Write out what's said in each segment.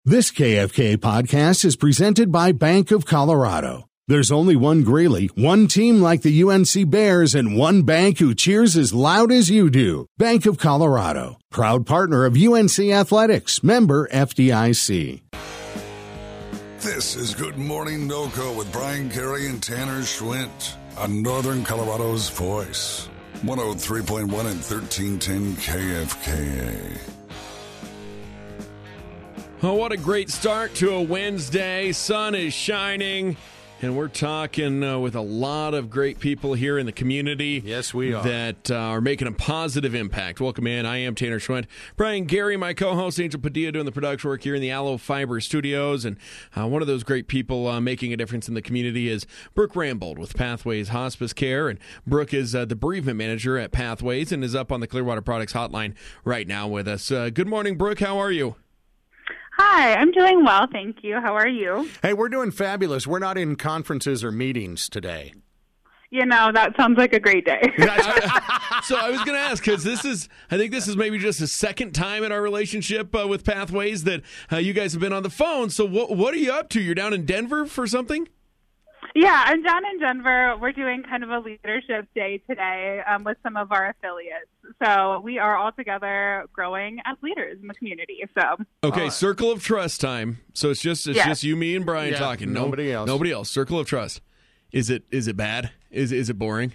This KFK podcast is presented by Bank of Colorado. There's only one Greeley, one team like the UNC Bears, and one bank who cheers as loud as you do. Bank of Colorado, proud partner of UNC Athletics, member FDIC. This is Good Morning NoCo with Brian Carey and Tanner Schwint on Northern Colorado's Voice. 103.1 and 1310 KFKA. Oh, what a great start to a Wednesday. Sun is shining, and we're talking with a lot of great people here in the community. Yes, we are. That are making a positive impact. Welcome in. I am Tanner Schwint. Brian Gary, my co-host, Angel Padilla, doing the production work here in the Aloe Fiber Studios. And one of those great people making a difference in the community is Brooke Rambold with Pathways Hospice Care. And Brooke is the bereavement manager at Pathways and is up on the Clearwater Products Hotline right now with us. Good morning, Brooke. How are you? Hi, I'm doing well, thank you. How are you? Hey, we're doing fabulous. We're not in conferences or meetings today. You know, that sounds like a great day. So I was going to ask, because I think this is maybe just the second time in our relationship with Pathways that you guys have been on the phone. So what are you up to? You're down in Denver for something? Yeah, I'm down in Denver. We're doing kind of a leadership day today with some of our affiliates. So we are all together growing as leaders in the community. So okay, Circle of Trust time. So it's just you, me, and Brian talking. Nobody else. Nobody else. Circle of Trust. Is it bad? Is it boring?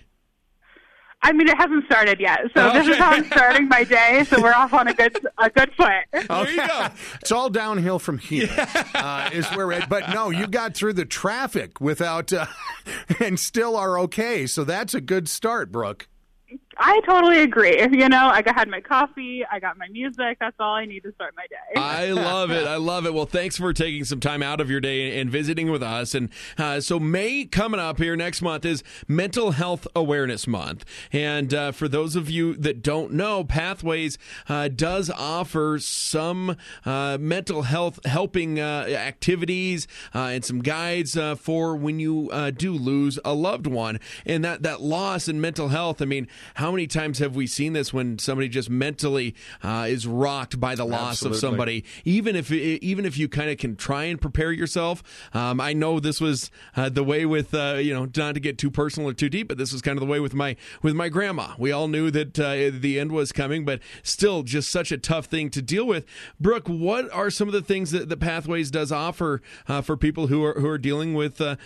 I mean, it hasn't started yet, so This is how I'm starting my day. So we're off on a good foot. There you go. It's all downhill from here. Is where we're at. But no, you got through the traffic without, and still are okay. So that's a good start, Brooke. I totally agree. You know, I had my coffee, I got my music. That's all I need to start my day. I love it. I love it. Well, thanks for taking some time out of your day and visiting with us. And so May coming up here next month is Mental Health Awareness Month. And for those of you that don't know, Pathways does offer some mental health helping activities and some guides for when you do lose a loved one. And that loss in mental health, I mean, how many times have we seen this when somebody just mentally is rocked by the loss of somebody? Even if you kind of can try and prepare yourself. I know this was the way with not to get too personal or too deep, but this was kind of the way with my grandma. We all knew that the end was coming, but still, just such a tough thing to deal with. Brooke, what are some of the things that the Pathways does offer for people who are dealing with a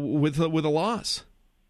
loss?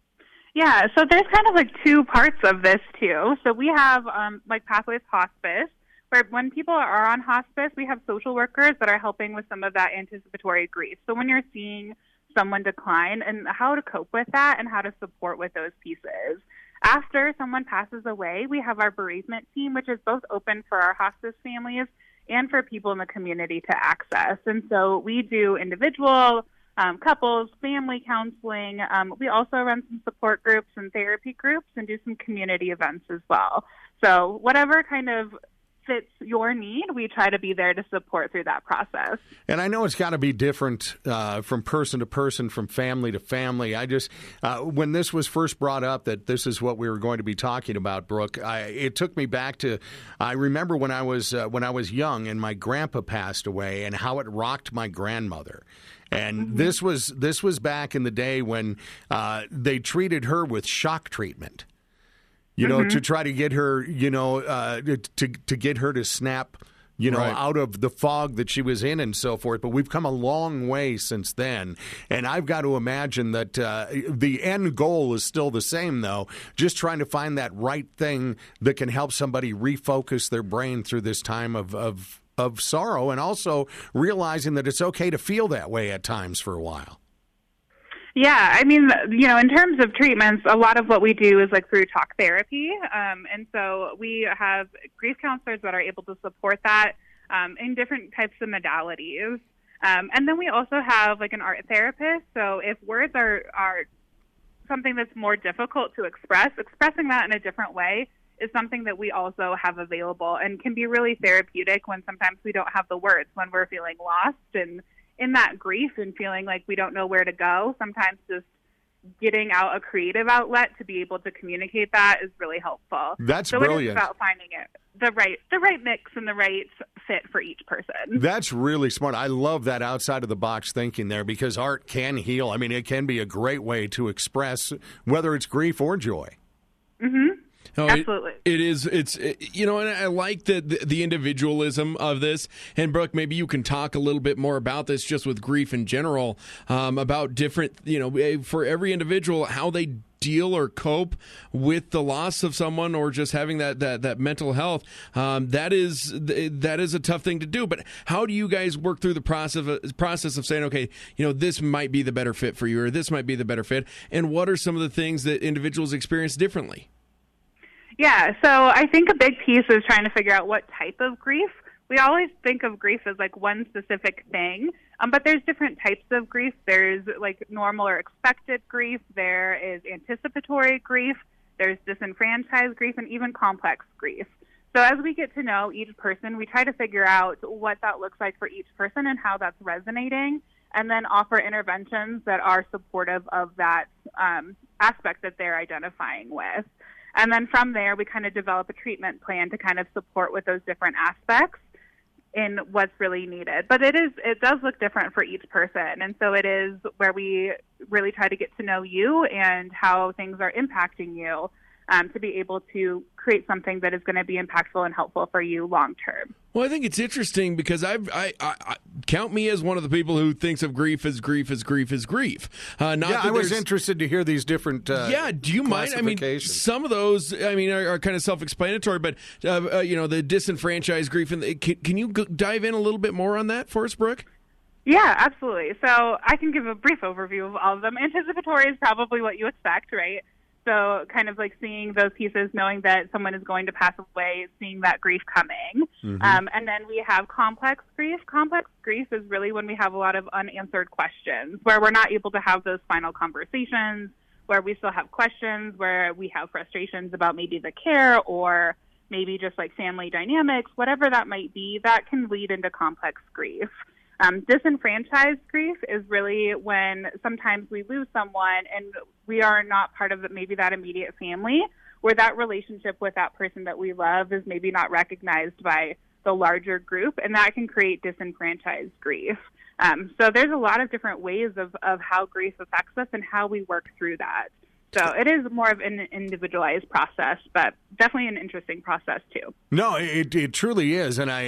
Yeah, so there's kind of like two parts of this too. So we have like Pathways Hospice, where when people are on hospice, we have social workers that are helping with some of that anticipatory grief. So when you're seeing someone decline and how to cope with that and how to support with those pieces. After someone passes away, we have our bereavement team, which is both open for our hospice families and for people in the community to access. And so we do individual couples, family counseling. We also run some support groups and therapy groups and do some community events as well. So whatever kind of fits your need, we try to be there to support through that process. And I know it's got to be different from person to person, from family to family. I just, when this was first brought up that this is what we were going to be talking about, Brooke, it took me back to, I remember when I was young and my grandpa passed away and how it rocked my grandmother. And this was back in the day when they treated her with shock treatment, to try to get her, to get her to snap, out of the fog that she was in and so forth. But we've come a long way since then. And I've got to imagine that the end goal is still the same, though, just trying to find that right thing that can help somebody refocus their brain through this time of sorrow, and also realizing that it's okay to feel that way at times for a while. Yeah, I mean, in terms of treatments, a lot of what we do is like through talk therapy. And so we have grief counselors that are able to support that in different types of modalities. And then we also have like an art therapist. So if words are something that's more difficult to express, expressing that in a different way is something that we also have available and can be really therapeutic when sometimes we don't have the words, when we're feeling lost and in that grief and feeling like we don't know where to go. Sometimes just getting out a creative outlet to be able to communicate that is really helpful. That's so brilliant. It is about finding the right mix and the right fit for each person. That's really smart. I love that outside of the box thinking there, because art can heal. I mean, it can be a great way to express whether it's grief or joy. Mm-hmm. Oh, Absolutely. And I like the individualism of this. And Brooke, maybe you can talk a little bit more about this, just with grief in general, about different, for every individual, how they deal or cope with the loss of someone, or just having that mental health. That is a tough thing to do. But how do you guys work through the process of saying, okay, this might be the better fit for you, or this might be the better fit? And what are some of the things that individuals experience differently? Yeah, so I think a big piece is trying to figure out what type of grief. We always think of grief as like one specific thing, but there's different types of grief. There's like normal or expected grief. There is anticipatory grief. There's disenfranchised grief, and even complex grief. So as we get to know each person, we try to figure out what that looks like for each person and how that's resonating, and then offer interventions that are supportive of that aspect that they're identifying with. And then from there, we kind of develop a treatment plan to kind of support with those different aspects in what's really needed. But it does look different for each person. And so it is where we really try to get to know you and how things are impacting you, to be able to create something that is going to be impactful and helpful for you long term. Well, I think it's interesting because I count me as one of the people who thinks of grief as grief as grief as grief. I was interested to hear these different do you mind? I mean, some of those, are kind of self-explanatory, but, the disenfranchised grief. And can you dive in a little bit more on that for us, Brooke? Yeah, absolutely. So I can give a brief overview of all of them. Anticipatory is probably what you expect, right? So kind of like seeing those pieces, knowing that someone is going to pass away, seeing that grief coming. Mm-hmm. And then we have complex grief. Complex grief is really when we have a lot of unanswered questions, where we're not able to have those final conversations, where we still have questions, where we have frustrations about maybe the care or maybe just like family dynamics, whatever that might be, that can lead into complex grief. Disenfranchised grief is really when sometimes we lose someone and we are not part of maybe that immediate family, where that relationship with that person that we love is maybe not recognized by the larger group, and that can create disenfranchised grief. So there's a lot of different ways of how grief affects us and how we work through that. So it is more of an individualized process, but definitely an interesting process too. No, it truly is, and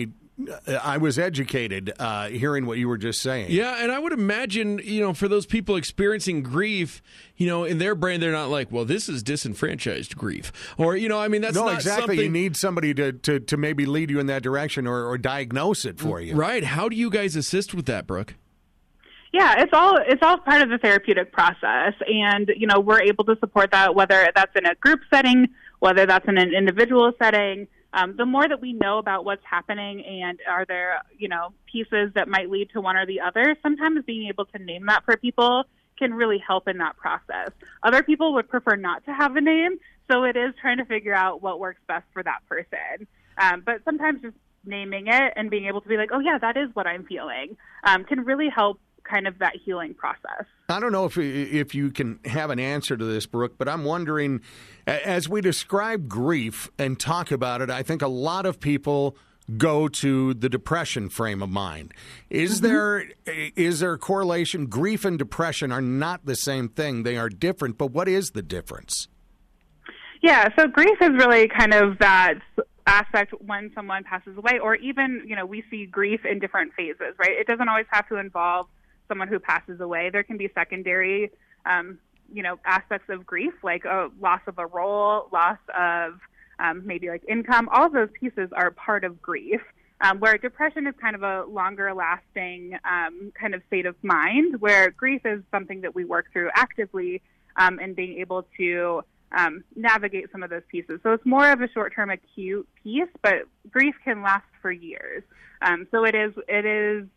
I was educated hearing what you were just saying. Yeah, and I would imagine, for those people experiencing grief, in their brain, they're not like, well, this is disenfranchised grief. Or, that's not exactly. something... You need somebody to maybe lead you in that direction or diagnose it for you. Right. How do you guys assist with that, Brooke? Yeah, it's all part of the therapeutic process. And, we're able to support that, whether that's in a group setting, whether that's in an individual setting. The more that we know about what's happening and are there, pieces that might lead to one or the other, sometimes being able to name that for people can really help in that process. Other people would prefer not to have a name, so it is trying to figure out what works best for that person. But sometimes just naming it and being able to be like, oh, yeah, that is what I'm feeling, can really help kind of that healing process. I don't know if you can have an answer to this, Brooke, but I'm wondering, as we describe grief and talk about it, I think a lot of people go to the depression frame of mind. Is there a correlation? Grief and depression are not the same thing. They are different, but what is the difference? Yeah, so grief is really kind of that aspect when someone passes away, or even, we see grief in different phases, right? It doesn't always have to involve someone who passes away. There can be secondary, aspects of grief, like a loss of a role, loss of maybe like income. All of those pieces are part of grief, where depression is kind of a longer lasting kind of state of mind, where grief is something that we work through actively and being able to navigate some of those pieces. So it's more of a short-term acute piece, but grief can last for years. So it is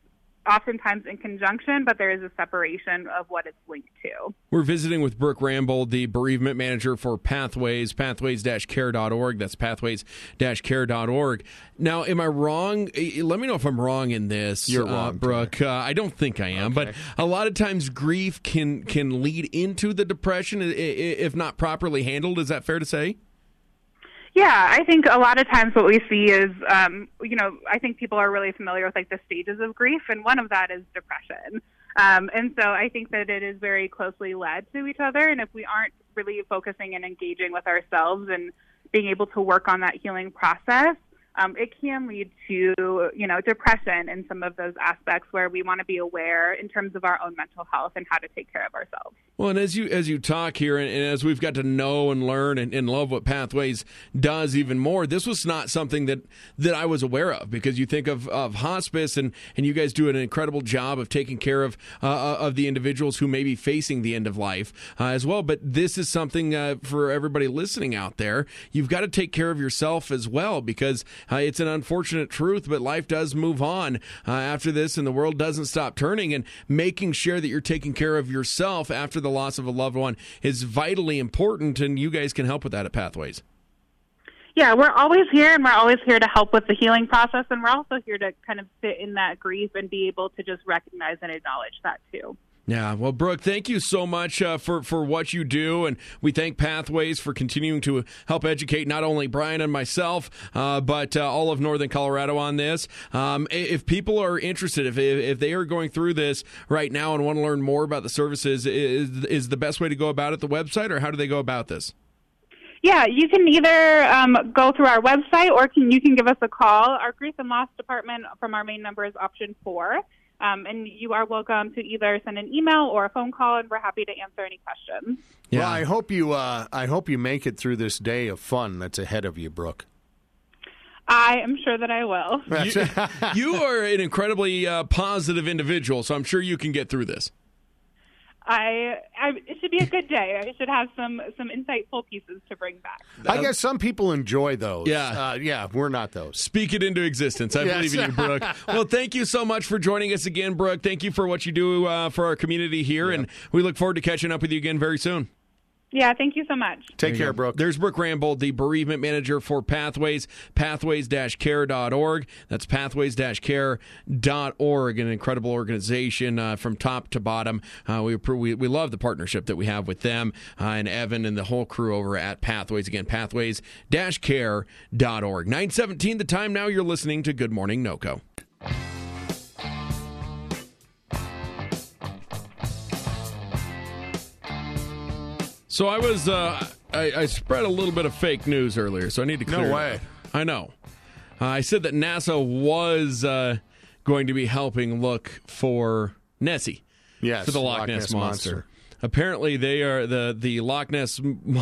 oftentimes in conjunction, but there is a separation of what it's linked to. We're visiting with Brooke Rambold, the bereavement manager for Pathways, pathways-care.org. That's pathways-care.org. Now, am I wrong? Let me know if I'm wrong in this. You're wrong, Brooke. I don't think I am, but a lot of times grief can lead into the depression if not properly handled. Is that fair to say? Yeah, I think a lot of times what we see is, I think people are really familiar with like the stages of grief, and one of that is depression. And so I think that it is very closely led to each other, and if we aren't really focusing and engaging with ourselves and being able to work on that healing process, it can lead to, depression and some of those aspects where we want to be aware in terms of our own mental health and how to take care of ourselves. Well, and as you talk here, and as we've got to know and learn and love what Pathways does even more, this was not something that I was aware of, because you think of hospice, and you guys do an incredible job of taking care of the individuals who may be facing the end of life as well. But this is something for everybody listening out there. You've got to take care of yourself as well, because it's an unfortunate truth, but life does move on after this, and the world doesn't stop turning. And making sure that you're taking care of yourself after the loss of a loved one is vitally important, and you guys can help with that at Pathways. Yeah, we're always here, and we're always here to help with the healing process, and we're also here to kind of sit in that grief and be able to just recognize and acknowledge that too. Yeah, well, Brooke, thank you so much for what you do, and we thank Pathways for continuing to help educate not only Brian and myself, but all of Northern Colorado on this. If people are interested, if they are going through this right now and want to learn more about the services, is the best way to go about it the website, or how do they go about this? Yeah, you can either go through our website, or you can give us a call. Our grief and loss department from our main number is option 4. And you are welcome to either send an email or a phone call, and we're happy to answer any questions. Yeah. Well, I hope you make it through this day of fun that's ahead of you, Brooke. I am sure that I will. You are an incredibly positive individual, so I'm sure you can get through this. It should be a good day. I should have some insightful pieces to bring back. I guess some people enjoy those. Yeah. We're not those. Speak it into existence. I believe in you, Brooke. Well, thank you so much for joining us again, Brooke. Thank you for what you do for our community here, and we look forward to catching up with you again very soon. Yeah, thank you so much. Take care, Brooke. There's Brooke Rambold, the bereavement manager for Pathways, pathways-care.org. That's pathways-care.org, an incredible organization from top to bottom. We love the partnership that we have with them and Evan and the whole crew over at Pathways. Again, pathways-care.org. 9:17 the time now. You're listening to Good Morning NoCo. So I was, I spread a little bit of fake news earlier, so I need to clear No way. it up. I know. I said that NASA was going to be helping look for Nessie. Yes, for the Loch Ness Monster. Apparently, they are the Loch Ness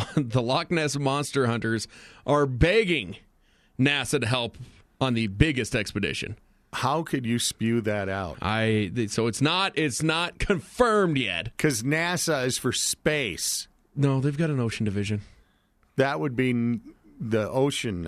Monster hunters are begging NASA to help on the biggest expedition. How could you spew that out? So it's not confirmed yet. Because NASA is for space. No, they've got an ocean division. That would be the ocean.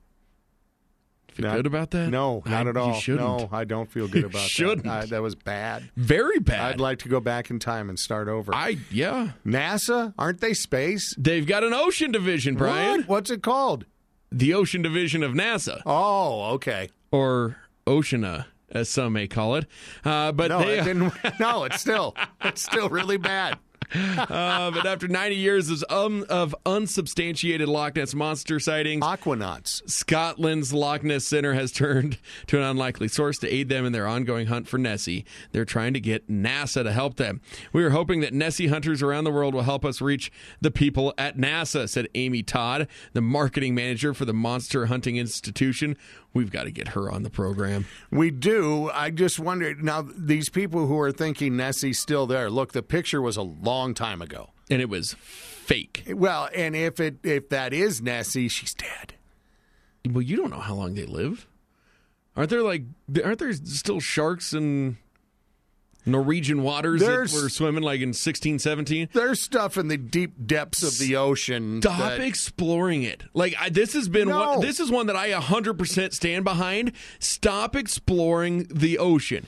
Feel good about that? No, not at all. You shouldn't. No, I don't feel good about shouldn't. that. That was bad. Very bad. I'd like to go back in time and start over. NASA? Aren't they space? They've got an ocean division, Brian. What? What's it called? The Ocean Division of NASA. Oh, okay. Or Oceana, as some may call it. But no, it's still really bad. But after 90 years of unsubstantiated Loch Ness Monster sightings, Aquanauts, Scotland's Loch Ness Centre has turned to an unlikely source to aid them in their ongoing hunt for Nessie. They're trying to get NASA to help them. We are hoping that Nessie hunters around the world will help us reach the people at NASA, said Amy Todd, the marketing manager for the Monster Hunting Institution. We've got to get her on the program. We do. I just wonder, now, these people who are thinking Nessie's still there, look, the picture was a long time ago. And it was fake. Well, and if that is Nessie, she's dead. Well, you don't know how long they live. Aren't there still sharks in Norwegian waters that were swimming like in 1617? There's stuff in the deep depths of the ocean. Stop exploring it. Like this has been one that I 100% stand behind. Stop exploring the ocean.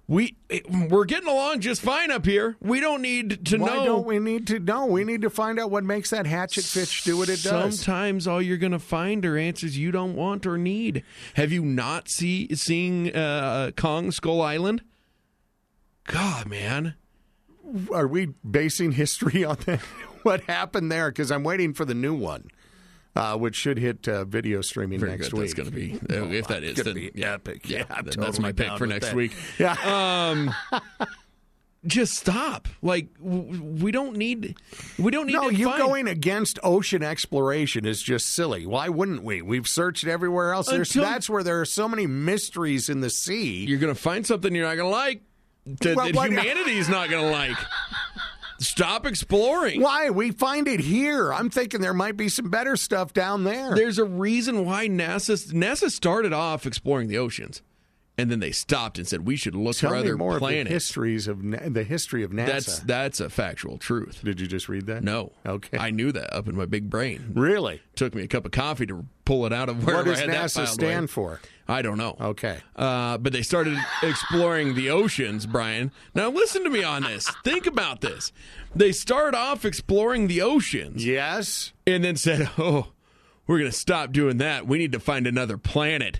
we're getting along just fine up here. We don't need to know. Why don't we need to know? We need to find out what makes that hatchet fish do what it does. Sometimes all you're going to find are answers you don't want or need. Have you not seen Kong Skull Island? God, man. Are we basing history on that? What happened there? Because I'm waiting for the new one, which should hit video streaming next week. That's going to be, if that is, then be epic. Yeah, that's my pick for next week. Yeah. Just stop. Like, we don't need. No, you going against ocean exploration is just silly. Why wouldn't we? We've searched everywhere else. That's where there are so many mysteries in the sea. You're going to find something you're not going to like. That humanity's not going to like. Stop exploring. Why? We find it here. I'm thinking there might be some better stuff down there. There's a reason why NASA started off exploring the oceans, and then they stopped and said we should look for other more planets. Of the history of NASA. That's a factual truth. Did you just read that? No. Okay. I knew that up in my big brain. Really? Took me a cup of coffee to pull it out of wherever I had that filed away. What does NASA stand for? I don't know. Okay. But they started exploring the oceans, Brian. Now listen to me on this. Think about this. They start off exploring the oceans. Yes. And then said, oh, we're going to stop doing that. We need to find another planet.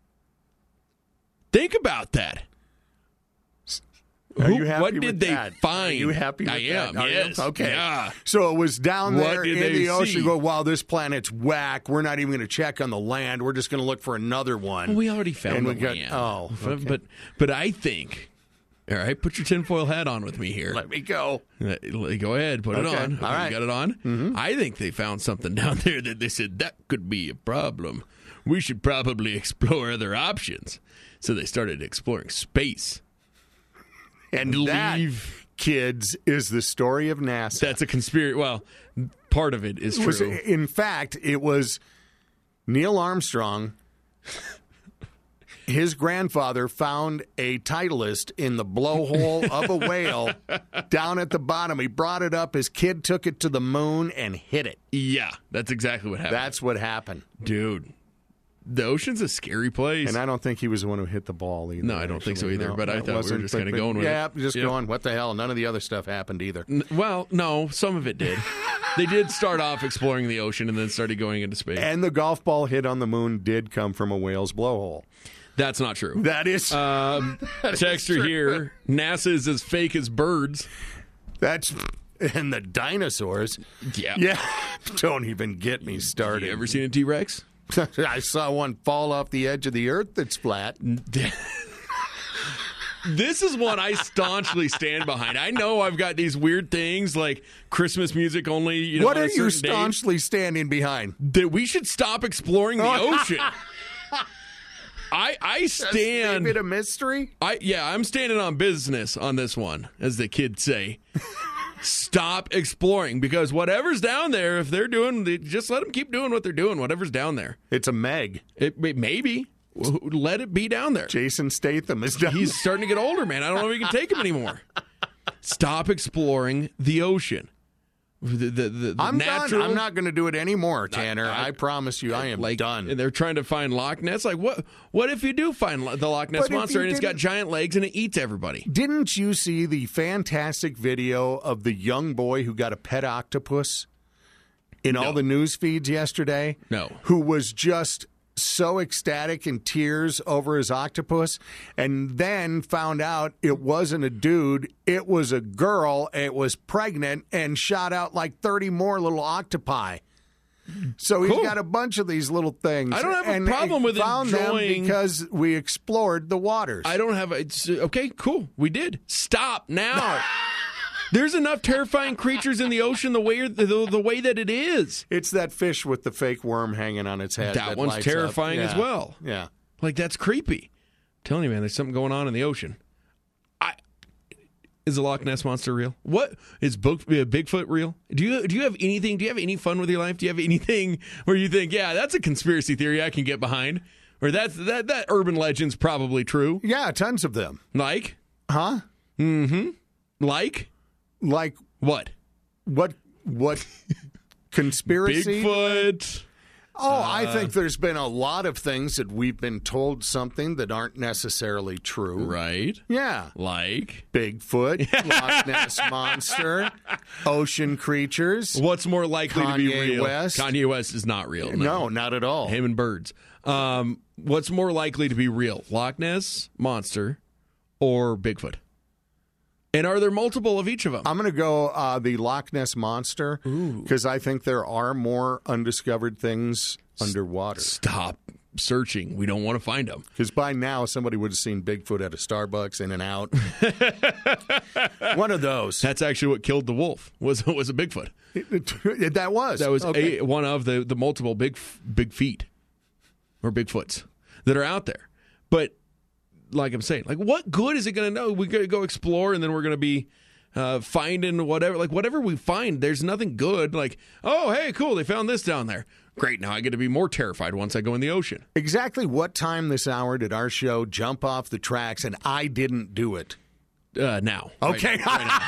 Think about that. Are you happy what with did they that? find? Are you happy with that? I am, yes. Okay. Yeah. So it was down there What did in they the ocean. see? Go, wow, this planet's whack. We're not even going to check on the land. We're just going to look for another one. Well, we already found the land. Oh, okay. But I think, all right, put your tinfoil hat on with me here. Let me go. Go ahead, put it on. All right. You got it on? Mm-hmm. I think they found something down there that they said, that could be a problem. We should probably explore other options. So they started exploring space. And that, kids, is the story of NASA. That's a conspiracy. Well, part of it is true. In fact, it was Neil Armstrong. His grandfather found a Titleist in the blowhole of a whale down at the bottom. He brought it up. His kid took it to the moon and hit it. Yeah, that's exactly what happened. That's what happened. Dude. The ocean's a scary place. And I don't think he was the one who hit the ball either. No, I don't think so either, but I thought we were just kind of going with it. Yeah, just going, what the hell? None of the other stuff happened either. Well, no, some of it did. They did start off exploring the ocean and then started going into space. And the golf ball hit on the moon did come from a whale's blowhole. That's not true. That is. Texter here, NASA is as fake as birds. And the dinosaurs. Yeah. Yeah. Don't even get me started. You ever seen a T-Rex? I saw one fall off the edge of the earth that's flat. This is one I staunchly stand behind. I know I've got these weird things like Christmas music only. You know, what are you staunchly standing behind? That we should stop exploring the ocean. I stand. Is it a mystery? I'm standing on business on this one, as the kids say. Stop exploring, because whatever's down there, if they're doing, just let them keep doing what they're doing. Whatever's down there, it's a Meg. It maybe let it be down there. Jason Statham is down. He's starting to get older, man. I don't know if he can take him anymore. Stop exploring the ocean. I'm done. I'm not going to do it anymore, Tanner. I promise you, I am done. And they're trying to find Loch Ness. Like, what if you do find the Loch Ness Monster and it's got giant legs and it eats everybody? Didn't you see the fantastic video of the young boy who got a pet octopus in all the news feeds yesterday? No. Who was just so ecstatic in tears over his octopus, and then found out it wasn't a dude, it was a girl, it was pregnant, and shot out like 30 more little octopi. So he's got a bunch of these little things. I don't have a problem with found enjoying them because we explored the waters. I don't have okay, cool. We did. Stop now. There's enough terrifying creatures in the ocean the way that it is. It's that fish with the fake worm hanging on its head. That one's terrifying as well. Yeah. Like, that's creepy. I'm telling you, man, there's something going on in the ocean. Is the Loch Ness Monster real? What is Bigfoot real? Do you have anything? Do you have any fun with your life? Do you have anything where you think, yeah, that's a conspiracy theory I can get behind, or that urban legend's probably true? Yeah, tons of them. Like? Huh? Mm-hmm. Like what? What Conspiracy? Bigfoot. I think there's been a lot of things that we've been told something that aren't necessarily true. Right. Yeah. Like? Bigfoot, Loch Ness Monster, ocean creatures. What's more likely to be Kanye real? West. Kanye West is not real. No, not at all. Him and birds. What's more likely to be real? Loch Ness Monster or Bigfoot? And are there multiple of each of them? I'm going to go the Loch Ness Monster because I think there are more undiscovered things underwater. Stop searching. We don't want to find them. Because by now, somebody would have seen Bigfoot at a Starbucks, In and Out. One of those. That's actually what killed the wolf. Was a Bigfoot. That was Okay. One of the multiple big feet or Bigfoots that are out there. But like I'm saying, like what good is it going to know? We're going to go explore and then we're going to be finding whatever. Like whatever we find, there's nothing good. Like, oh, hey, cool, they found this down there. Great, now I get to be more terrified once I go in the ocean. Exactly what time this hour did our show jump off the tracks and I didn't do it? Now. Okay. Right now.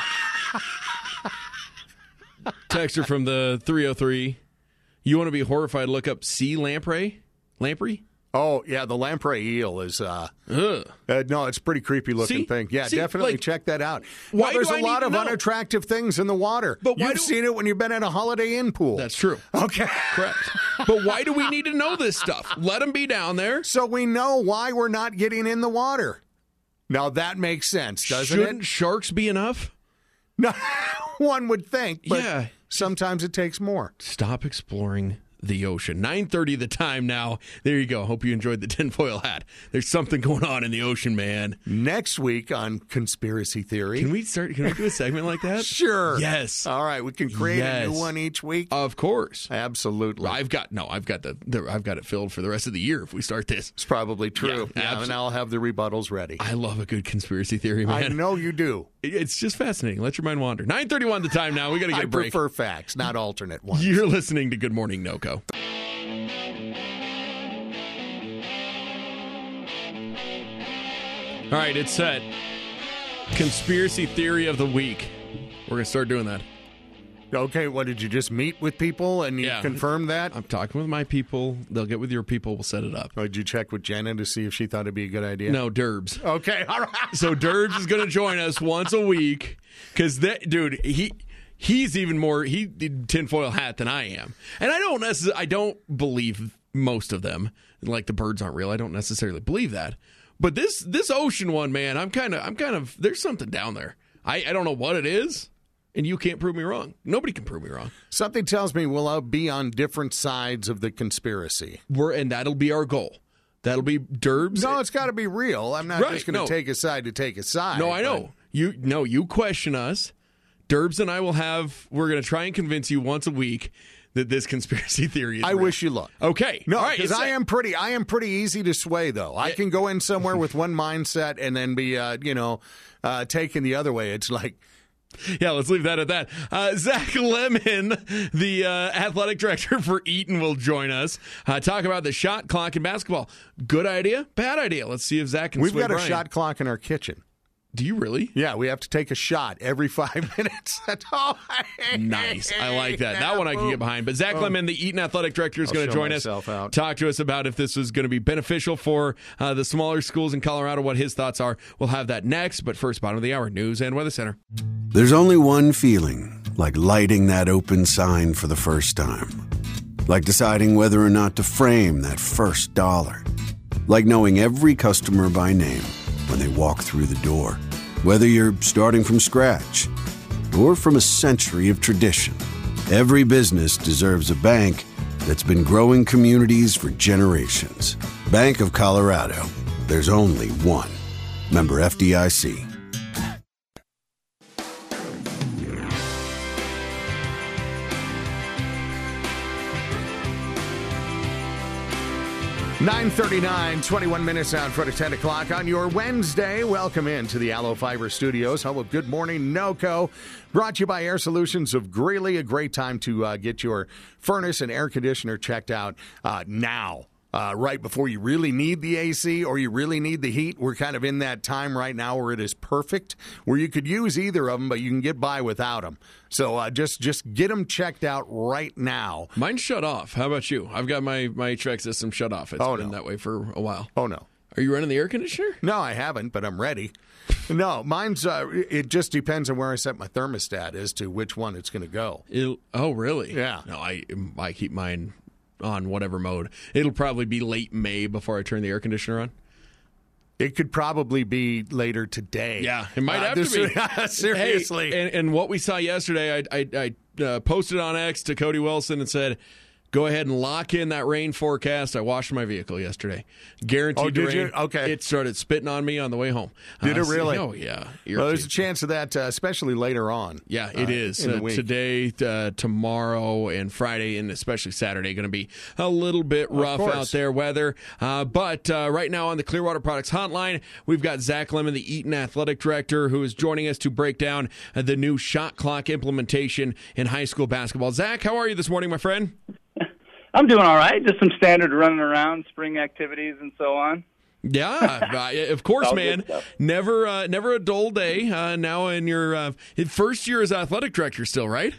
Texter from the 303. You want to be horrified, look up sea lamprey? Lamprey? Oh, yeah, the lamprey eel is, no, it's a pretty creepy looking thing. Yeah, definitely check that out. Why there's do I a lot need of to know? unattractive things in the water. But You've seen it when you've been at a Holiday Inn pool. That's true. Okay. Correct. But why do we need to know this stuff? Let them be down there. So we know why we're not getting in the water. Now, that makes sense, doesn't Shouldn't it? sharks be enough? No, one would think, but Yeah. sometimes it takes more. Stop exploring the ocean. 9:30 the time now. There you go. Hope you enjoyed the tinfoil hat. There's something going on in the ocean, man. Next week on Conspiracy Theory. Can we do a segment like that? Sure. Yes. All right, we can create a new one each week. Of course. Absolutely. I've got it filled for the rest of the year if we start this. It's probably true. Yeah, and I'll have the rebuttals ready. I love a good conspiracy theory, man. I know you do. It's just fascinating. Let your mind wander. 9:31 the time now. We got to get a break. I prefer facts, not alternate ones. You're listening to Good Morning NoCo. All right, it's set. Conspiracy theory of the week. We're going to start doing that. Okay, what, did you just meet with people and you confirmed that? I'm talking with my people. They'll get with your people. We'll set it up. Or did you check with Jenna to see if she thought it'd be a good idea? No, Derbs. Okay, all right. So Derbs is going to join us once a week because, dude, he's even more tinfoil hat than I am. And I don't believe most of them. Like the birds aren't real. I don't necessarily believe that. But this ocean one, man, I'm kind of there's something down there. I don't know what it is, and you can't prove me wrong. Nobody can prove me wrong. Something tells me we'll be on different sides of the conspiracy. And that'll be our goal. That'll be Derbs. No, it's got to be real. I'm not just going to take a side to take a side. No, I know. You question us. Derbs and I we're going to try and convince you once a week that this conspiracy theory is I real. wish you luck. Okay. No, all right, because I am pretty easy to sway, though. I can go in somewhere with one mindset and then be, taken the other way. It's like... Yeah, let's leave that at that. Zach Lemon, the athletic director for Eaton, will join us. Talk about the shot clock in basketball. Good idea? Bad idea? Let's see if Zach can We've sway got a Brian. shot clock in our kitchen. Do you really? Yeah, we have to take a shot every 5 minutes. Nice. I like that. That one I can get behind. But Zach Lemon, the Eaton athletic director, is going to join us. Talk to us about if this is going to be beneficial for the smaller schools in Colorado, what his thoughts are. We'll have that next. But first, bottom of the hour, News and Weather Center. There's only one feeling, like lighting that open sign for the first time. Like deciding whether or not to frame that first dollar. Like knowing every customer by name when they walk through the door. Whether you're starting from scratch or from a century of tradition, every business deserves a bank that's been growing communities for generations. Bank of Colorado. There's only one. Member FDIC. $9:39, 21 minutes out for 10 o'clock on your Wednesday. Welcome in to the Allo Fiber Studios. Home of Good Morning NoCo. Brought to you by Air Solutions of Greeley. A great time to get your furnace and air conditioner checked out now. right before you really need the AC or you really need the heat. We're kind of in that time right now where it is perfect, where you could use either of them, but you can get by without them. So just get them checked out right now. Mine's shut off. How about you? I've got my HVAC system shut off. It's been that way for a while. Oh, no. Are you running the air conditioner? No, I haven't, but I'm ready. No, mine's, it just depends on where I set my thermostat as to which one it's going to go. Oh, really? Yeah. No, I keep mine on whatever mode. It'll probably be late May before I turn the air conditioner on. It could probably be later today. Yeah, it might have to be. Seriously. Hey, and what we saw yesterday, I posted on X to Cody Wilson and said, go ahead and lock in that rain forecast. I washed my vehicle yesterday. Guaranteed did rain. you? Okay. It started spitting on me on the way home. Did it really? Oh, yeah. Well, there's a chance of that, especially later on. Yeah, it is. In the week. Today, tomorrow, and Friday, and especially Saturday, going to be a little bit rough out there, weather. But right now on the Clearwater Products Hotline, we've got Zach Lemon, the Eaton Athletic Director, who is joining us to break down the new shot clock implementation in high school basketball. Zach, how are you this morning, my friend? I'm doing all right. Just some standard running around, spring activities, and so on. Yeah, of course, man. Never a dull day. Now in your first year as athletic director still, right?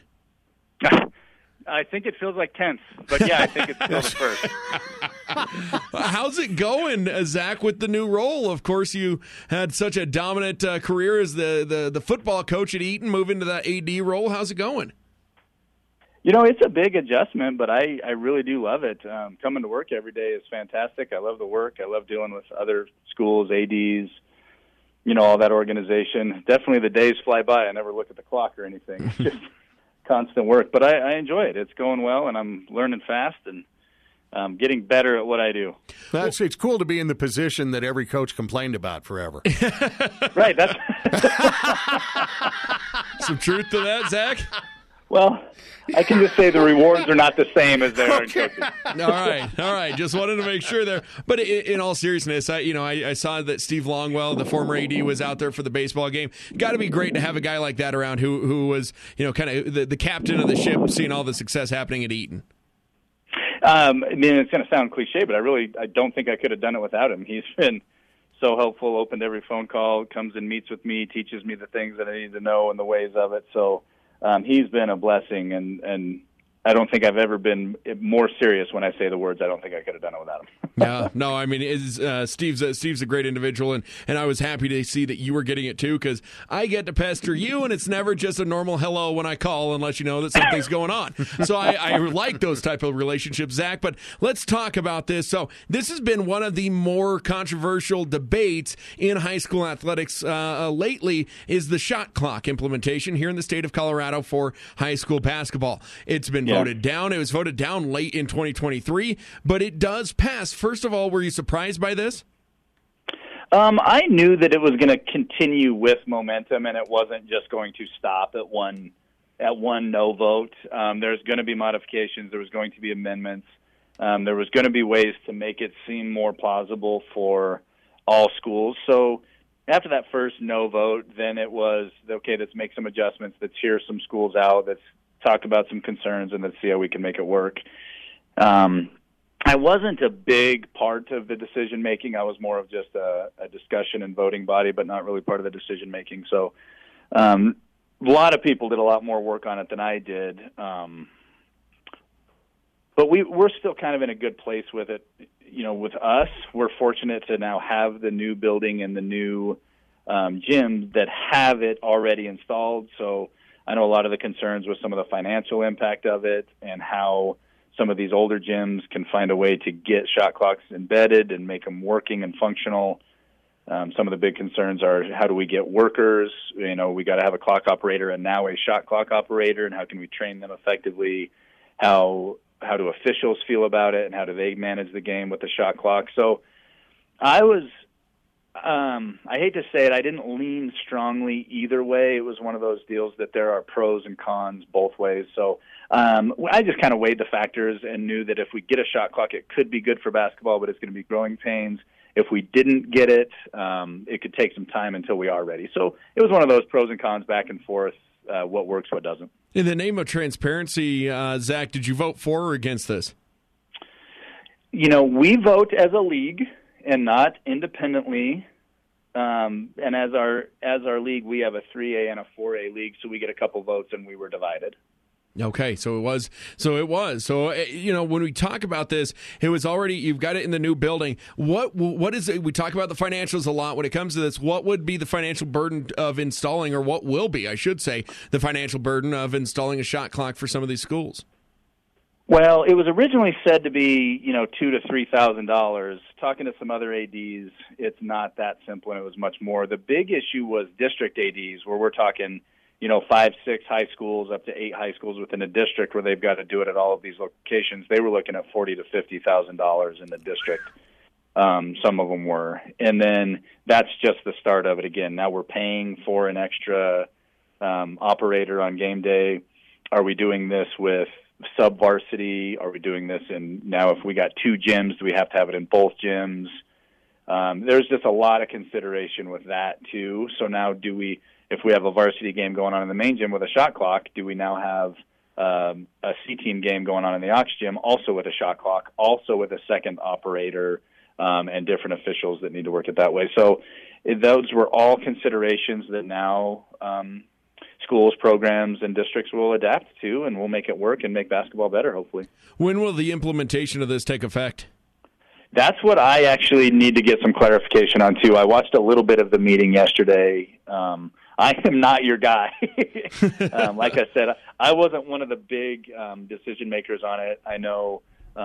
I think it feels like 10th, but yeah, I think it's still the first. How's it going, Zach, with the new role? Of course, you had such a dominant career as the football coach at Eaton, move into that AD role. How's it going? You know, it's a big adjustment, but I really do love it. Coming to work every day is fantastic. I love the work. I love dealing with other schools, ADs, all that organization. Definitely the days fly by. I never look at the clock or anything. It's just constant work. But I enjoy it. It's going well, and I'm learning fast and getting better at what I do. It's cool to be in the position that every coach complained about forever. Right. That's some truth to that, Zach? Well, I can just say the rewards are not the same as they are in coaching. All right. Just wanted to make sure there. But in all seriousness, I saw that Steve Longwell, the former AD, was out there for the baseball game. Got to be great to have a guy like that around who was, kind of the captain of the ship, seeing all the success happening at Eaton. I mean, it's going to sound cliche, but I don't think I could have done it without him. He's been so helpful, opened every phone call, comes and meets with me, teaches me the things that I need to know and the ways of it. So he's been a blessing, and I don't think I've ever been more serious when I say the words. I don't think I could have done it without him. Yeah, no, I mean, Steve's a great individual, and I was happy to see that you were getting it too, because I get to pester you, and it's never just a normal hello when I call unless you know that something's going on. So I like those type of relationships, Zach. But let's talk about this. So this has been one of the more controversial debates in high school athletics lately, is the shot clock implementation here in the state of Colorado for high school basketball. It's been voted down. It was voted down late in 2023, but it does pass. First of all, were you surprised by this? I knew that it was going to continue with momentum, and it wasn't just going to stop at one no vote. There's going to be modifications. There was going to be amendments. There was going to be ways to make it seem more plausible for all schools. So after that first no vote, then it was, okay, let's make some adjustments. Let's hear some schools out. Let's talk about some concerns, and let's see how we can make it work. I wasn't a big part of the decision-making. I was more of just a discussion and voting body, but not really part of the decision-making. So a lot of people did a lot more work on it than I did. But we're still kind of in a good place with it. With us, we're fortunate to now have the new building and the new gyms that have it already installed. So I know a lot of the concerns with some of the financial impact of it and how some of these older gyms can find a way to get shot clocks embedded and make them working and functional. Some of the big concerns are, how do we get workers? We got to have a clock operator and now a shot clock operator, and how can we train them effectively? How do officials feel about it, and how do they manage the game with the shot clock? So I hate to say it, I didn't lean strongly either way. It was one of those deals that there are pros and cons both ways. So I just kind of weighed the factors and knew that if we get a shot clock, it could be good for basketball, but it's going to be growing pains. If we didn't get it, it could take some time until we are ready. So it was one of those pros and cons back and forth, what works, what doesn't. In the name of transparency, Zach, did you vote for or against this? We vote as a league and not independently. And as our league, we have a 3A and a 4A league, so we get a couple votes, and we were divided. Okay, so it was. So, when we talk about this, it was already, you've got it in the new building. What is it? We talk about the financials a lot when it comes to this. What would be the financial burden of installing, or what will be, I should say, the financial burden of installing a shot clock for some of these schools? Well, it was originally said to be, $2,000 to $3,000. Talking to some other ADs, it's not that simple, and it was much more. The big issue was district ADs, where we're talking, 5, 6 high schools up to 8 high schools within a district where they've got to do it at all of these locations. They were looking at $40,000 to $50,000 in the district. Some of them were, and then that's just the start of it. Again, now we're paying for an extra operator on game day. Are we doing this with sub-varsity? Are we doing this now if we got 2 gyms, do we have to have it in both gyms? There's just a lot of consideration with that too. So now if we have a varsity game going on in the main gym with a shot clock, do we now have a C-team game going on in the Aux gym also with a shot clock, also with a second operator, and different officials that need to work it that way? So those were all considerations that now schools, programs, and districts will adapt to, and we'll make it work and make basketball better, hopefully. When will the implementation of this take effect? That's what I actually need to get some clarification on, too. I watched a little bit of the meeting yesterday. I am not your guy. Like I said, I wasn't one of the big decision makers on it. I know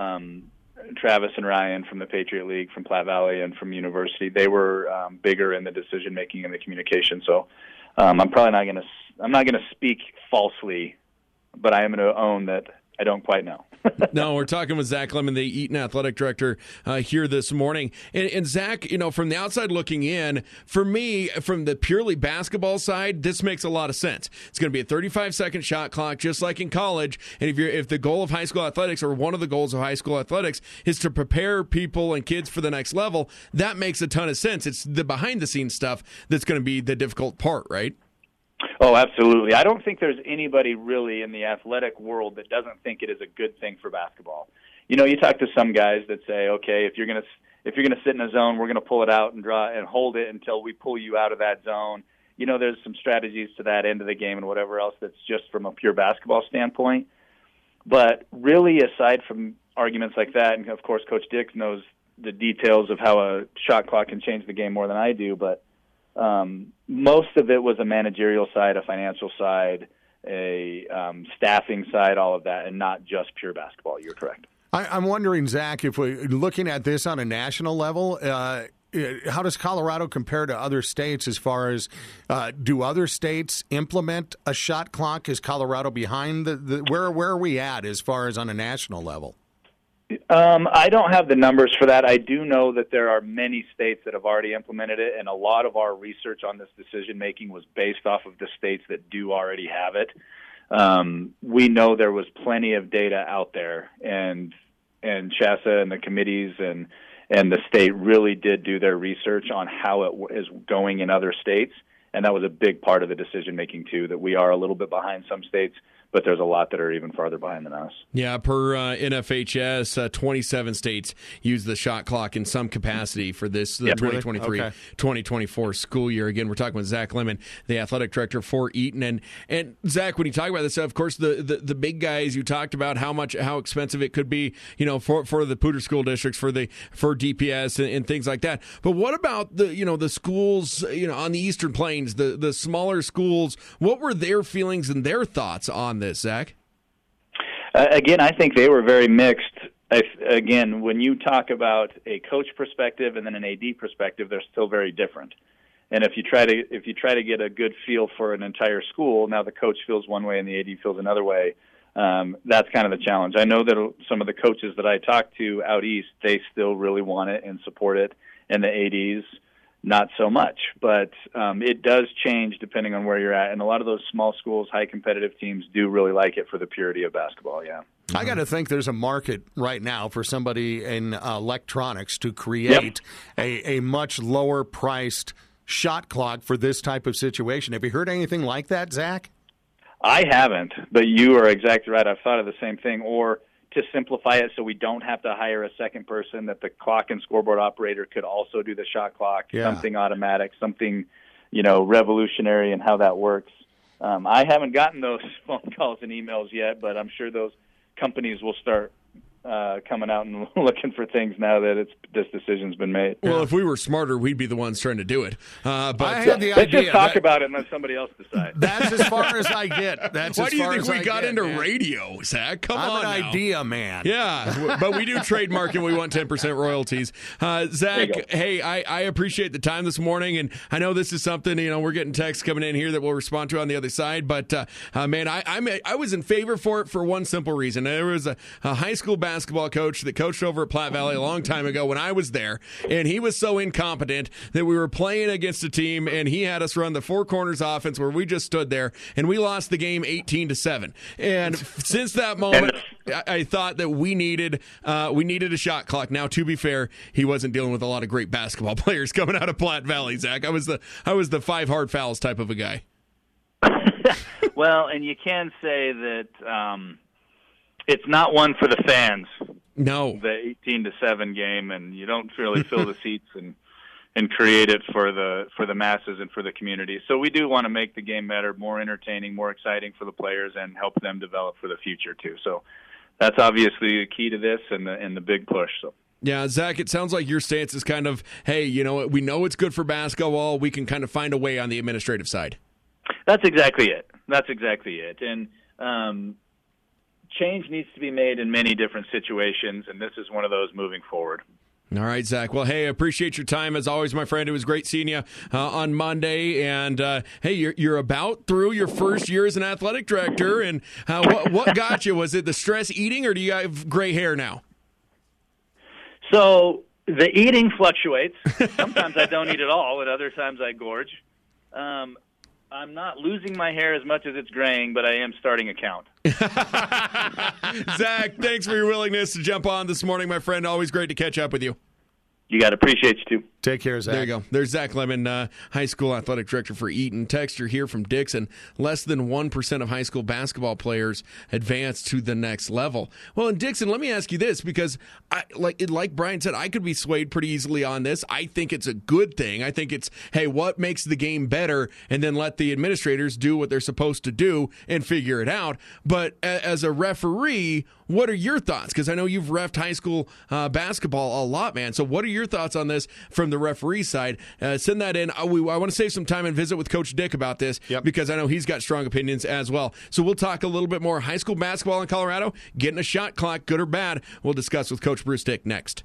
Travis and Ryan from the Patriot League, from Platte Valley, and from University. They were bigger in the decision making and the communication. So I'm probably not going to. I'm not going to speak falsely, but I am going to own that I don't quite know. No, we're talking with Zach Lemon, the Eaton Athletic Director, here this morning. And Zach, from the outside looking in, for me, from the purely basketball side, this makes a lot of sense. It's going to be a 35-second shot clock, just like in college. And if the goal of high school athletics, or one of the goals of high school athletics, is to prepare people and kids for the next level, that makes a ton of sense. It's the behind-the-scenes stuff that's going to be the difficult part, right? Oh, absolutely. I don't think there's anybody really in the athletic world that doesn't think it is a good thing for basketball. You talk to some guys that say, okay, if you're going to sit in a zone, we're going to pull it out and draw and hold it until we pull you out of that zone. There's some strategies to that end of the game and whatever else that's just from a pure basketball standpoint. But really, aside from arguments like that, and of course Coach Dix knows the details of how a shot clock can change the game more than I do, but most of it was a managerial side, a financial side, a staffing side, all of that, and not just pure basketball. You're correct. I'm wondering, Zach, if we're looking at this on a national level, how does Colorado compare to other states as far as do other states implement a shot clock? Is Colorado behind? Where are we at as far as on a national level? I don't have the numbers for that. I do know that there are many states that have already implemented it, and a lot of our research on this decision-making was based off of the states that do already have it. We know there was plenty of data out there, and CHSAA and the committees and the state really did do their research on how it is going in other states, and that was a big part of the decision-making, too, that we are a little bit behind some states, but there's a lot that are even farther behind than us. Yeah, per NFHS, 27 states use the shot clock in some capacity for this 2023-2024 school year. Again, we're talking with Zach Lemon, the athletic director for Eaton. And Zach, when you talk about this, of course, the big guys, you talked about how expensive it could be, for the Poudre school districts, for DPS and things like that. But what about the schools, on the Eastern Plains, the smaller schools? What were their feelings and their thoughts on this, Zach? Again, I think they were very mixed. Again, when you talk about a coach perspective and then an AD perspective, they're still very different. And if you try to get a good feel for an entire school, now the coach feels one way and the AD feels another way. That's kind of the challenge. I know that some of the coaches that I talk to out east, they still really want it and support it, and the ADs not so much, but it does change depending on where you're at. And a lot of those small schools, high competitive teams do really like it for the purity of basketball, yeah. I got to think there's a market right now for somebody in electronics to create a much lower priced shot clock for this type of situation. Have you heard anything like that, Zach? I haven't, but you are exactly right. I've thought of the same thing. Or to simplify it so we don't have to hire a second person, that the clock and scoreboard operator could also do the shot clock, something automatic, something, revolutionary in how that works. I haven't gotten those phone calls and emails yet, but I'm sure those companies will start coming out and looking for things now that this decision's been made. Well, if we were smarter, we'd be the ones trying to do it. But I had the let's idea. just talk about it and let somebody else decide. That's as far as I get. Why do you think we got into radio, Zach? Come on, I'm an now. idea man. Yeah, but we do trademark and we want 10% royalties. Zach, hey, I appreciate the time this morning, and I know this is something, we're getting texts coming in here that we'll respond to on the other side, but man, I was in favor for it for one simple reason. There was a high school basketball coach that coached over at Platte Valley a long time ago when I was there, and he was so incompetent that we were playing against a team, and he had us run the four corners offense where we just stood there, and we lost the game 18-7. And since that moment, I thought that we needed a shot clock. Now, to be fair, he wasn't dealing with a lot of great basketball players coming out of Platte Valley, Zach. I was the 5 hard fouls type of a guy. Well, and you can say that it's not one for the fans. No. The 18-7 game, and you don't really fill the seats and create it for the masses and for the community. So we do want to make the game better, more entertaining, more exciting for the players, and help them develop for the future too. So that's obviously the key to this and the big push. So. Yeah, Zach, it sounds like your stance is kind of, hey, we know it's good for basketball. We can kind of find a way on the administrative side. That's exactly it. And change needs to be made in many different situations, and this is one of those moving forward. All right, Zach. Well, hey, I appreciate your time as always, my friend. It was great seeing you on Monday. And, hey, you're about through your first year as an athletic director. And what got you? Was it the stress eating, or do you have gray hair now? So the eating fluctuates. Sometimes I don't eat at all, and other times I gorge. I'm not losing my hair as much as it's graying, but I am starting a count. Zach, thanks for your willingness to jump on this morning, my friend. Always great to catch up with you. You got to appreciate you, too. Take care, Zach. There you go. There's Zach Lemon, high school athletic director for Eaton. Texter here from Dixon. Less than 1% of high school basketball players advance to the next level. Well, in Dixon, let me ask you this, because like Brian said, I could be swayed pretty easily on this. I think it's a good thing. I think it's, hey, what makes the game better, and then let the administrators do what they're supposed to do and figure it out. But as a referee, what are your thoughts? Because I know you've reffed high school basketball a lot, man. So what are your thoughts on this from the referee side? Send that in. I want to save some time and visit with Coach Dick about this, because I know he's got strong opinions as well. So we'll talk a little bit more high school basketball in Colorado, getting a shot clock, good or bad. We'll discuss with Coach Bruce Dick next.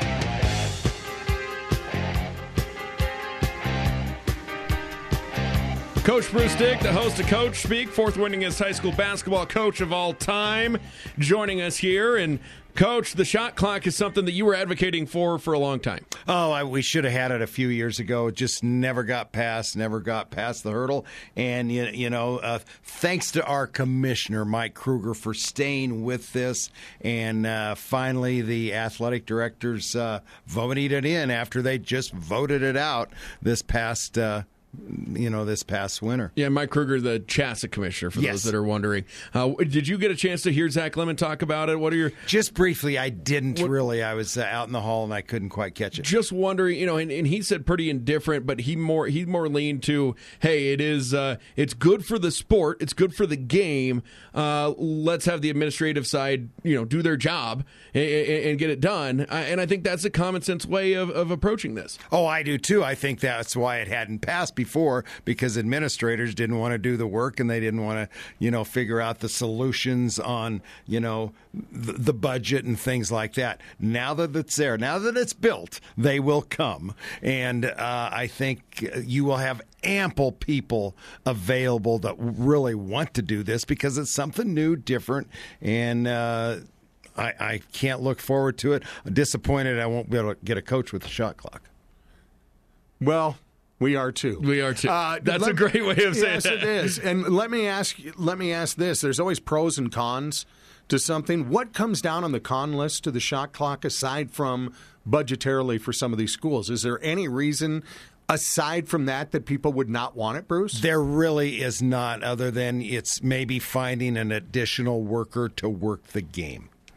Coach Bruce Dick, the host of Coach Speak, fourth winningest high school basketball coach of all time, joining us here. And Coach, the shot clock is something that you were advocating for a long time. Oh, we should have had it a few years ago. It just never got past the hurdle. And, thanks to our commissioner, Mike Kruger, for staying with this. And finally, the athletic directors voted it in after they just voted it out this past this past winter. Yeah, Mike Kruger, the CHSAA commissioner, for those that are wondering. Did you get a chance to hear Zach Lemon talk about it? What are your... Just briefly, I didn't really. I was out in the hall and I couldn't quite catch it. Just wondering, and he said pretty indifferent, but he more leaned to, hey, it's good for the sport, it's good for the game. Let's have the administrative side, do their job and get it done. And I think that's a common sense way of approaching this. Oh, I do too. I think that's why it hadn't passed before, because administrators didn't want to do the work and they didn't want to, figure out the solutions on, the budget and things like that. Now that it's there, now that it's built, they will come. And I think you will have ample people available that really want to do this because it's something new, different, and I can't look forward to it. I'm disappointed I won't be able to get a coach with a shot clock. Well, we are too. That's a great way of saying it. Yes, that. it is. And let me ask this. There's always pros and cons to something. What comes down on the con list to the shot clock aside from budgetarily for some of these schools? Is there any reason aside from that people would not want it, Bruce? There really is not, other than it's maybe finding an additional worker to work the game.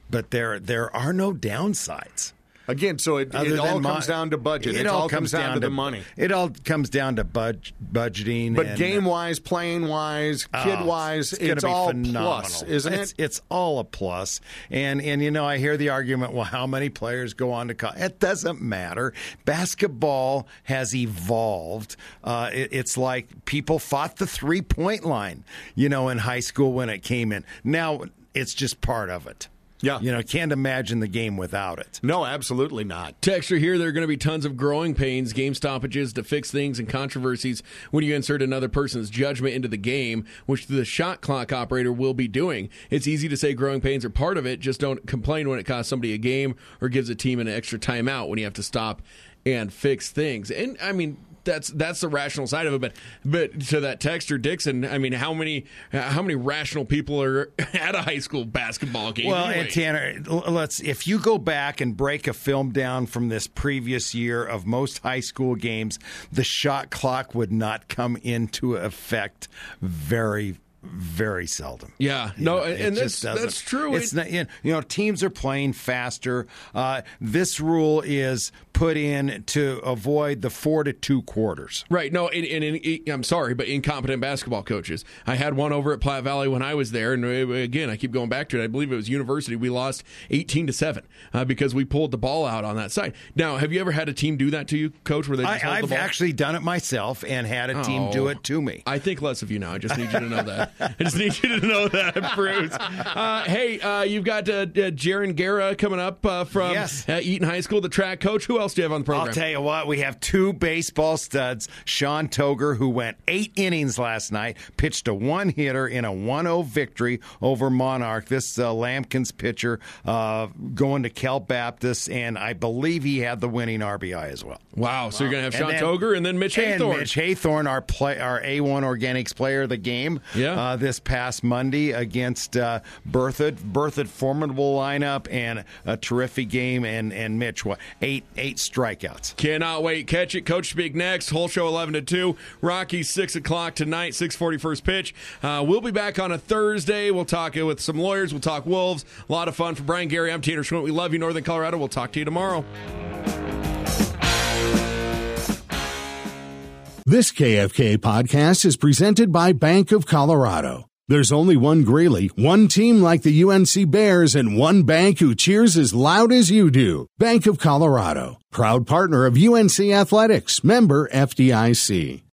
but there are no downsides. Again, so it all comes down to budget. It all comes down to the money. It all comes down to budgeting. But game-wise, playing-wise, kid-wise, it's all phenomenal. Plus, isn't it? It's all a plus. And I hear the argument, well, how many players go on to college? It doesn't matter. Basketball has evolved. It's like people fought the three-point line, in high school when it came in. Now it's just part of it. Yeah. Can't imagine the game without it. No, absolutely not. Texture here, there are going to be tons of growing pains, game stoppages to fix things, and controversies when you insert another person's judgment into the game, which the shot clock operator will be doing. It's easy to say growing pains are part of it. Just don't complain when it costs somebody a game or gives a team an extra timeout when you have to stop and fix things. And, I mean, that's the rational side of it, but to that texter, Dixon, I mean, how many rational people are at a high school basketball game? Well, anyway? And Tanner, if you go back and break a film down from this previous year of most high school games, the shot clock would not come into effect very, very seldom. Yeah, and that's true. It's not, teams are playing faster. This rule is put in to avoid the 4 to 2 quarters. Right. No, I'm sorry, but incompetent basketball coaches. I had one over at Platte Valley when I was there, and again, I keep going back to it. I believe it was University. We lost 18-7 because we pulled the ball out on that side. Now, have you ever had a team do that to you, Coach? Where they just hold the ball? I've actually done it myself and had a team do it to me. I think less of you now. I just need you to know that. I just need you to know that, Bruce. Hey, you've got Jaron Guerra coming up from Eaton High School, the track coach. Who else do you have on the program? I'll tell you what, we have 2 baseball studs. Sean Toger, who went 8 innings last night, pitched a 1-hitter in a 1-0 victory over Monarch. This Lampkins pitcher going to Cal Baptist, and I believe he had the winning RBI as well. Wow, so you're going to have Sean Toger and then Mitch Haythorne. And Mitch Haythorne, our A1 Organics player of the game this past Monday against Berthoud. Berthoud, formidable lineup and a terrific game, and Mitch, 8 strikeouts. Cannot wait. Catch it. Coach Speak next. Whole show 11 to 2. Rockies 6 o'clock tonight, 6:40 first pitch. We'll be back on a Thursday. We'll talk with some lawyers. We'll talk Wolves. A lot of fun. For Brian Gary, I'm Tanner Schwint. We love you, Northern Colorado. We'll talk to you tomorrow. This KFK podcast is presented by Bank of Colorado. There's only one Greeley, one team like the UNC Bears, and one bank who cheers as loud as you do. Bank of Colorado, proud partner of UNC Athletics, member FDIC.